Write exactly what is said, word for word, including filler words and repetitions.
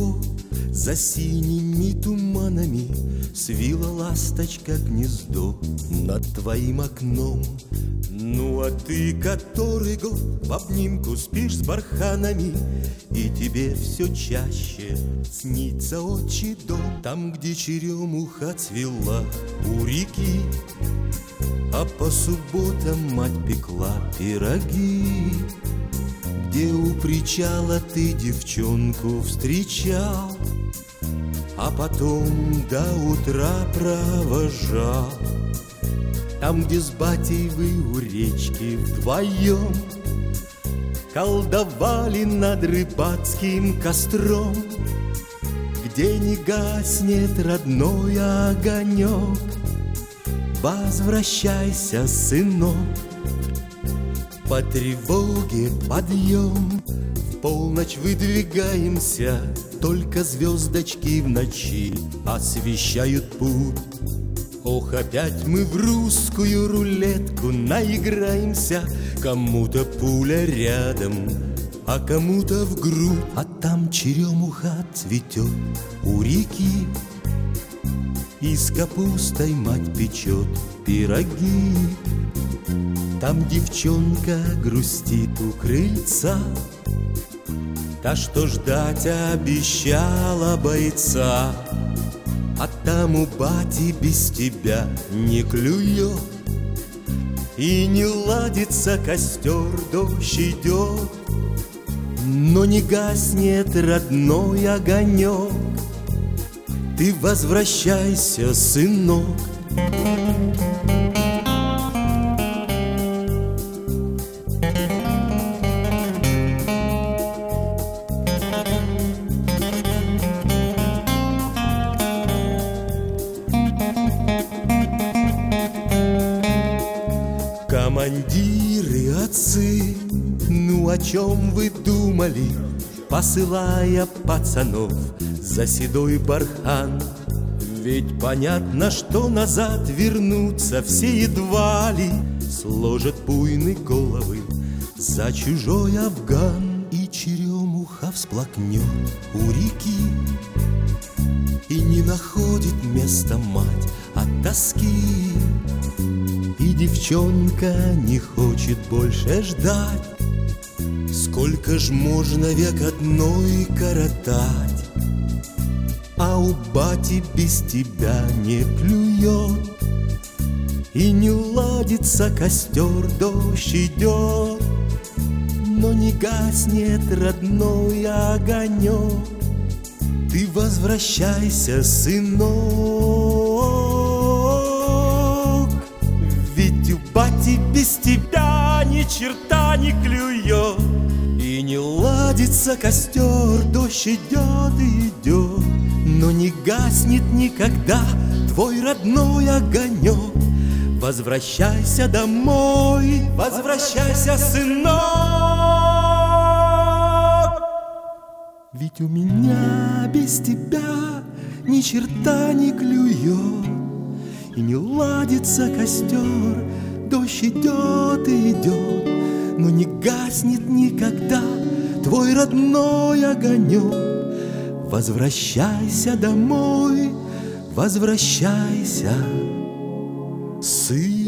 тепло, за синими туманами свила ласточка гнездо над твоим окном. Ну а ты который год в обнимку спишь с барханами, и тебе все чаще снится отчий дом. Там, где черемуха цвела у реки, а по субботам мать пекла пироги. Где у причала ты девчонку встречал, а потом до утра провожал. Там, где с батей вы у речки вдвоем колдовали над рыбацким костром, где не гаснет родной огонек. Возвращайся, сынок, по тревоге подъем. В полночь выдвигаемся, только звездочки в ночи освещают путь. Ох, опять мы в русскую рулетку наиграемся. Кому-то пуля рядом, а кому-то в грудь. А там черемуха цветет у реки, и с капустой мать печет пироги. Там девчонка грустит у крыльца, та, что ждать обещала бойца. А там у бати без тебя не клюет, и не ладится костер, дождь идет, но не гаснет родной огонек. Ты возвращайся, сынок. Командиры, отцы, ну о чем вы думали, посылая пацанов за седой бархан? Ведь понятно, что назад вернуться все едва ли сложат буйные головы за чужой Афган. И черемуха всплакнет у реки, и не находит места мать от тоски. И девчонка не хочет больше ждать. Сколько ж можно век одной коротать, а у бати без тебя не клюет, и не ладится костер, дождь идет, но не гаснет родной огонек. Ты возвращайся, сынок, ведь у бати без тебя ни черта не клюет, и не ладится костер, дождь идет и идет, но не гаснет никогда твой родной огонек. Возвращайся домой, возвращайся, сынок, ведь у меня без тебя ни черта не клюет, и не ладится костер, дождь идет и идет, но не гаснет никогда твой родной огонек. Возвращайся домой, возвращайся, сын.